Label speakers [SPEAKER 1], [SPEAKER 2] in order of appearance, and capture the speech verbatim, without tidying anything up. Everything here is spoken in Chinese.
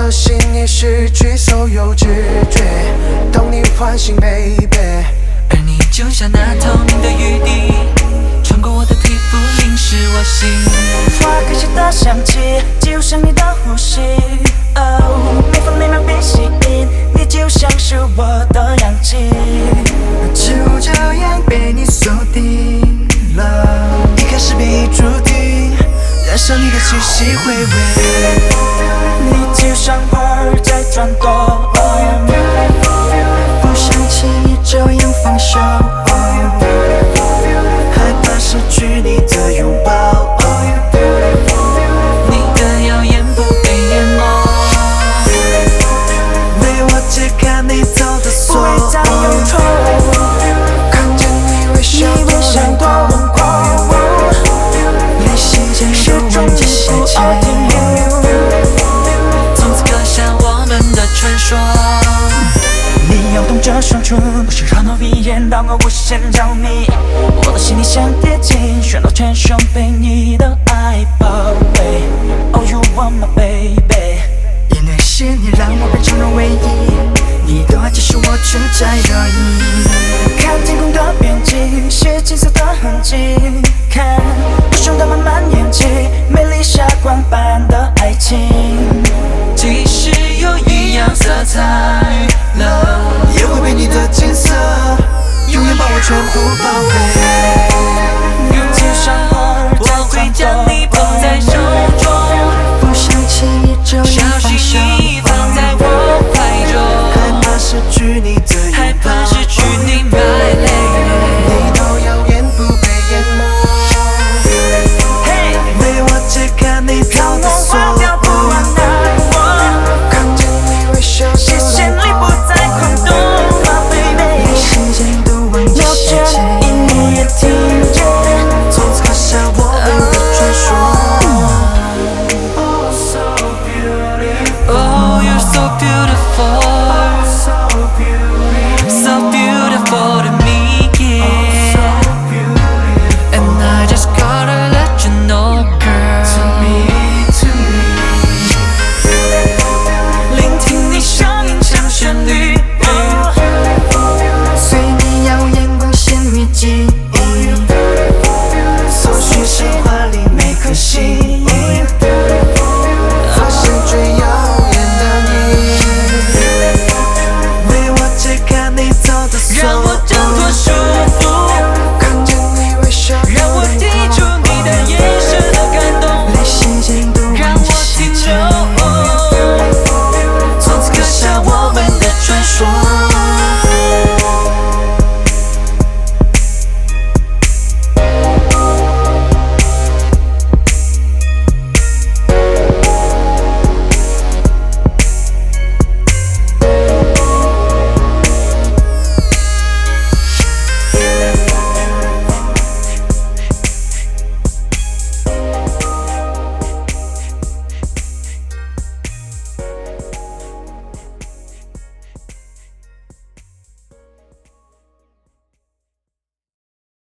[SPEAKER 1] 的心已失去所有知觉，懂你唤醒 baby，
[SPEAKER 2] 而你就像那透明的雨滴，穿过我的皮肤，淋湿我心。
[SPEAKER 3] 花开时的香气，就像你的呼吸。哦，每分每秒被吸引，你就像是我的氧气，
[SPEAKER 4] 就这样被你锁定了。
[SPEAKER 3] 一开始被注定，
[SPEAKER 4] 染上你的气息回味。
[SPEAKER 3] 你就像花儿在转动，
[SPEAKER 4] 不想轻易这样放手，害怕失去你的拥抱。
[SPEAKER 2] 你的耀眼不被淹没，
[SPEAKER 4] 为我解开你走的锁，
[SPEAKER 3] 不会再有错。
[SPEAKER 1] 看见你微笑多轮廓，
[SPEAKER 4] 泪洗间
[SPEAKER 3] 始终
[SPEAKER 4] 忘记细节，
[SPEAKER 2] 从此刻下我们的传说。
[SPEAKER 3] 你摇动着双唇，不是热闹鼻炎让我无限着迷。我的心里像贴近，喧闹全身被你的爱包围。Oh you want my baby，
[SPEAKER 4] 因为是你让我变成了唯一，你的爱只是我存在而已。
[SPEAKER 3] 看天空的边际，是金色的痕迹。看不凶的慢慢演技，美丽霞光般的爱情。
[SPEAKER 2] 即使有异样色彩了，
[SPEAKER 4] 也会被你的金色永远把我全部包围。